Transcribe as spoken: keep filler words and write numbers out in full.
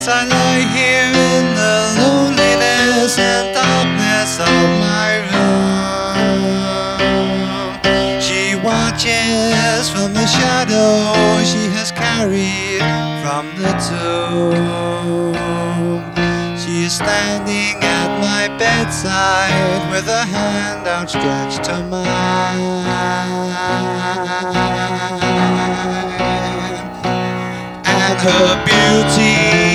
I lie here in the loneliness and darkness of my room. She watches from the shadow she has carried from the tomb. She is standing at my bedside with a hand outstretched to mine, and her beauty